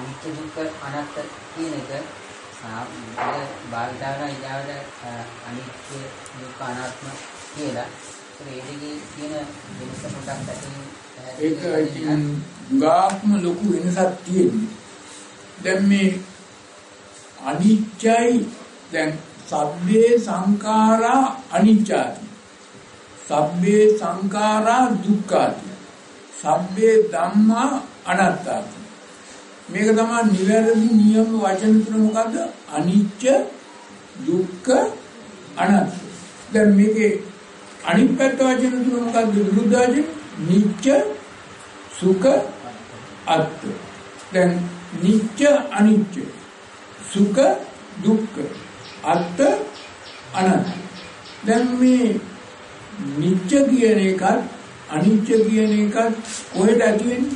අනිත්‍ය දුක්ඛ අනාත්ම කියන එක භාවිතාවන ඉදාවට අනිත්‍ය දුක්ඛ අනාත්ම කියලා ඒ දෙකේ තියෙන වෙනස පොඩ්ඩක් පැහැදිලි ඒක ඉතින් ගාත්ම ලොකු වෙනසක් තියෙන්නේ. දැන් මේ අනිත්‍යයි දැන් සබ්බේ සංඛාරා අනිච්චාති. සබ්බේ සංඛාරා දුක්ඛාති. සබ්බේ ධම්මා අනාත්තාති. මේක තමයි නිවැරදි නියම වචන තුන මොකද්ද? අනිච්ච දුක්ඛ අනාත්ම. දැන් මේකේ අනිත් පැත්ත වචන තුන මොකද්ද? විරුද්ධ වචන නිච්ච සුඛ අත්ත. දැන් නිච්ච අනිච්ච සුඛ දුක්ඛ අත්ත අනාත්ම. දැන් මේ නිච්ච කියන එකත් අනිච්ච කියන එකත් කොහෙද ඇති වෙන්නේ?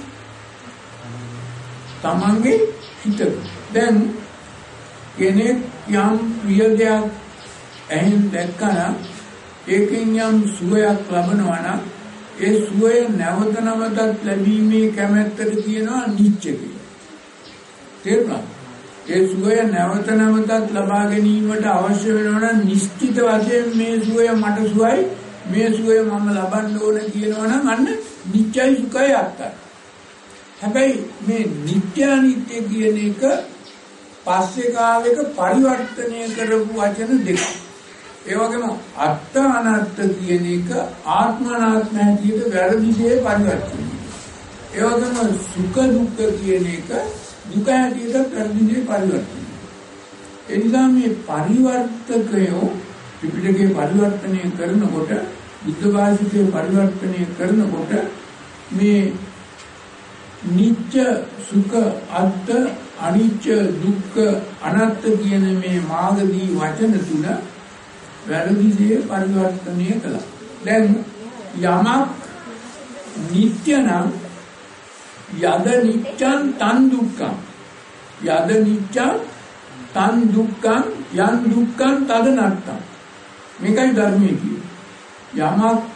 තමන්ගේ හිත. දැන් කෙනෙක් යම් ප්‍රිය දෙයක් ඇහෙන් දැක්කම ඒකෙන් යම් සුවයක් ලබනවා නම් ඒ සුවය නැවත නැවතත් ලැබීමේ කැමැත්තට කියනවා නිච්ච කියලා. තේරුණා? ඒ සුවය නැවත නැවතත් ලබා ගැනීමට අවශ්‍ය වෙනවා නම් නිශ්චිත වශයෙන් මේ සුවය මට සුවයි මේ සුවය මම ලබන්න ඕන කියනවා නම් අන්න නිච්චයි සුඛයි අත්තයි. හැබැයි මේ නිත්‍ය අනිත්‍ය කියන එක පස්සේ කාලෙක පරිවර්තනය කරපු වචන දෙකක්. ඒ වගේම අත්ත අනාත්ත කියන එක ආත්ම අනාත්ම හැටියට වැරදි දේ පරිවර්තනය. ඒ වගේම සුඛ දුක්ඛ කියන එක දුක හැටියට වැරදි දේ පරිවර්තනය. ඒ නිසා මේ පරිවර්තකයෝ ත්‍රිපිටකේ පරිවර්තනය කරනකොට බුද්ධ භාෂිතේ පරිවර්තනය කරනකොට මේ නිච්ච සුඛ අත්ත අනිච්ච දුක්ඛ අනාත්ත කියන මේ මාගදී වචන තුන වැරදි දේ පරිවර්තනය කළා. දැන් යමක් නිත්‍ය නම් යද නිච්ඡං තන් දුක්ඛං යද නිච්ඡං තන් දුක්ඛං යන් දුක්ඛං තද නත්තං. මේකයි ධර්මයේ කියන්නේ.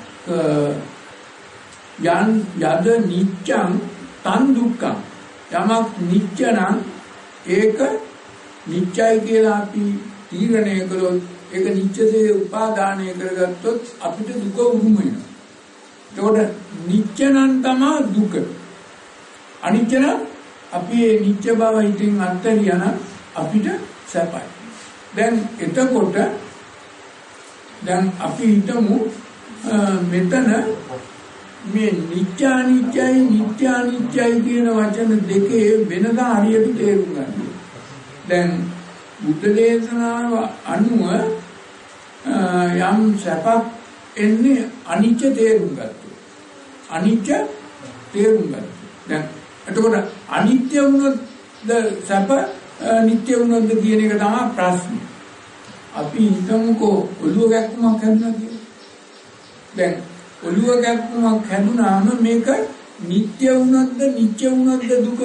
යමක් යද නිච්ඡං තන් දුක්ඛං යමක් නිච්ච නම් ඒක නිච්චයි කියලා අපි තීරණය කළොත් ඒක නිච්චසේ උපාදානය කරගත්තොත් අපිට දුක උරුම වෙනවා. ඒකට නිච්ච නම් තමයි දුක. අනිච්ච නම් අපි මේ නිච්ච බව ඉතින් අත්හැරියා නම් අපිට සැපයි. දැන් එතකොට දැන් අපි හිතමු මෙතන මේ නිත්‍ය අනිත්‍යයි කියන වචන දෙකේ වෙනස හරියට තේරුම් ගන්න. දැන් බුද්ධ දේශනාව අනුව යම් සැපක් එන්නේ අනිත්‍ය තේරුම් ගත්තොත්. අනිත්‍ය තේරුම් ගත්තොත්. දැන් එතකොට අනිත්‍ය වුණොත් සැප නිත්‍ය වුණොත් කියන එක තමයි ප්‍රශ්නේ. අපි හිතමුකෝ ඔළුව ගැක්කමක් හැදුනා කියලා. දැන් ඔළුව ගැක්කමක් හැදුනාම මේක නිත්‍ය වුණොත්ද නිත්‍ය වුණොත්ද දුක?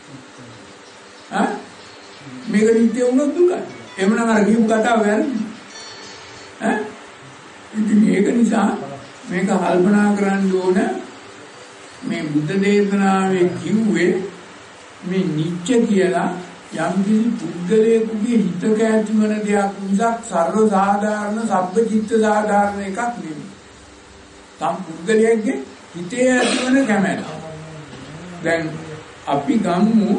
මේක නිත්‍ය වුණොත් දුකයි. එහෙමනම් අර කියපු කතාව වැරදි. ඉතින් ඒක නිසා මේක කල්පනා කරන්න ඕන මේ බුද්ධ දේශනාවේ කිව්වේ මේ නිත්‍ය කියලා යම් කිසි පුද්ගලයෙකුගේ හිතක ඇතිවන දෙයක් මිසක් සර්ව සාධාරණ සබ්බචිත්ත සාධාරණ එකක් නෙමෙයි. තම පුද්ගලයෙක්ගේ හිතේ ඇතිවන කැමැත්ත. දැන් අපි ගමු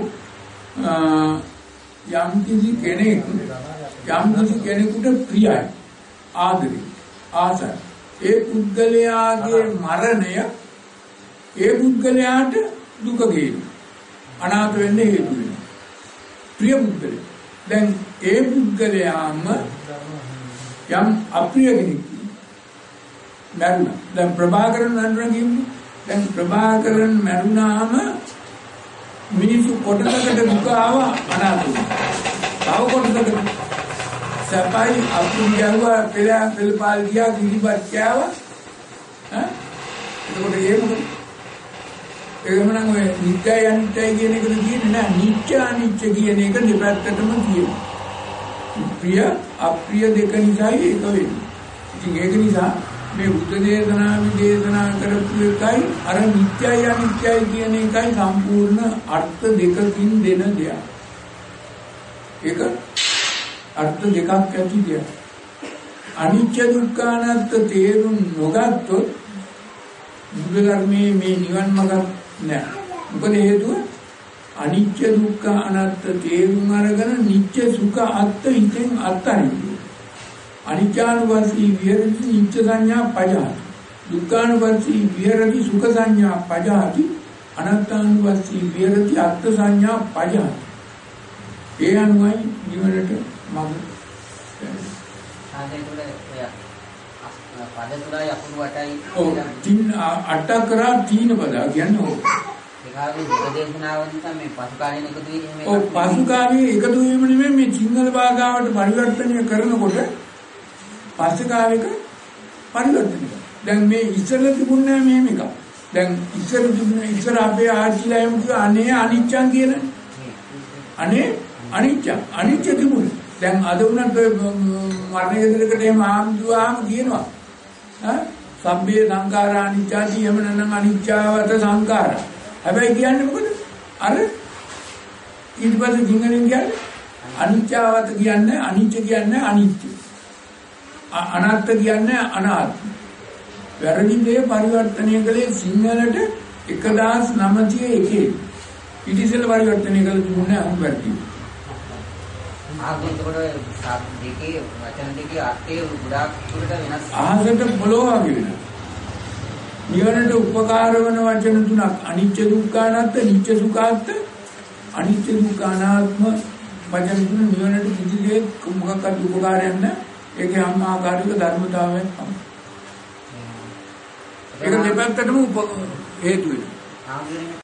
යම් කිසි කෙනෙකුට ප්‍රියයි ආදරේ ආසයි. ඒ පුද්ගලයාගේ මරණය ඒ පුද්ගලයාට දුක ගේනවා. අනාථ වෙන්න හේතු වෙනවා. ප්‍රිය පුද්ගලයා. දැන් ඒ පුද්ගලයාම යම් අප්‍රිය කෙනෙක් මරුණා. දැන් ප්‍රභාකරන් නඳුරන් කියමු. දැන් ප්‍රභාකරන් මරුණාම මිනිසු කොටසකට දුක ආවා අනාථ වුණා. තව කොටසකට සපයි අපුඩියවා පෙළපාල් ගියා කිරිබත් කෑවා. එතකොට ඒ මොකද? එහෙමනම් ඔය නිත්‍ය අනිත්‍ය කියන එකද කියන්නේ නෑ. නිත්‍ය අනිත්‍ය කියන එක දෙපැත්තටම කියනවා. ප්‍රිය අප්‍රිය දෙක නිසායි ඒක වෙන්නේ. ඉතින් ඒක නිසා මේ බුද්ධ දේශනා විදේශනා කරපු එකයි අර නිත්‍යයි අනිත්‍යයි කියන එකයි සම්පූර්ණ අර්ථ දෙකකින් දෙන දෙයක්. ඒක අර්ථ දෙකක් ඇති දෙයක්. අනිත්‍ය දුක්ඛ අනාත්ම තේරුම් නොගත්තොත් බුද්ධ ධර්මයේ මේ නිවන් මාර්ග නෑ. මොකද හේතුව අනිත්‍ය දුක්ඛ අනාත්ම තේරුම් අරගෙන නිත්‍ය සුඛ අත්ත හිතෙන් අත්තරින්නේ. අනිත්‍යානුපස්සී විහෙරති නිත්‍ය සංඥා පජාති. දුක්ඛානුපස්සී විහෙරති සුඛ සංඥා පජාති. අනාත්මානුපස්සී විහෙරති අත්ථ සංඥා පජාති. ඒ අනුවයි නිවනට මඟ. ආදේකුල ඔය පද තුනයි අකුරු 8යි. ඔව් තින් අට කරා තීන පද කියන්නේ ඔව්. ඒකාගේ දේශනාවෙන් තමයි මේ පසු කාලීන එකතු වීම. ඔව් පසු කාලයේ එකතු වීම නෙමෙයි මේ සිංහල භාෂාවට පරිවර්තනය කරනකොට පස්සේ කාලෙක පරිවර්තනය. දැන් මේ ඉස්සර තිබුණේ මෙහෙම එකක්. දැන් ඉස්සර අපේ ආච්චිලා එමු අනේ අනිච්චං කියලා. අනේ අනිච්ච තිබුණේ. දැන් අද උනත් මරණ ගෙදරකට එහෙම ආම්දුවාම කියනවා. සම්බේ සංඛාරා අනිච්චාති යමනනම් අනිච්චවත සංඛාරා. හැබැයි කියන්නේ මොකද? අර ඊට පස්සේ සිංහලෙන් කියන්නේ අනිච්චවත කියන්නේ අනිච්ච කියන්නේ අනිත්‍ය. අනාත්ම කියන්නේ අනාත්ම. වැරදි දේ පරිවර්තනය කළේ සිංහලට 1901. ඉතිසල පරිවර්තනය කළ දුන්නේ අනුපැති. ආගමකට දෙකේ වචන දෙකේ අර්ථය ගොඩාක් උඩට වෙනස්. ආහසට පොළොව වගේ වෙනවා. නිවනට උපකාර වන වචන තුනක් අනිත්‍ය දුක්ඛ අනාත්ම නිත්‍ය සුඛාත්ම අනිත්‍ය දුක්ඛ අනාත්ම වචන තුන නිවනට කිසිදෙයක් මොකක්වත් උපකාරයක් නැහැ. ඒකේ අම්මාකාරික ධර්මතාවයක් තමයි. ඒක දෙපැත්තටම හේතු වෙනවා.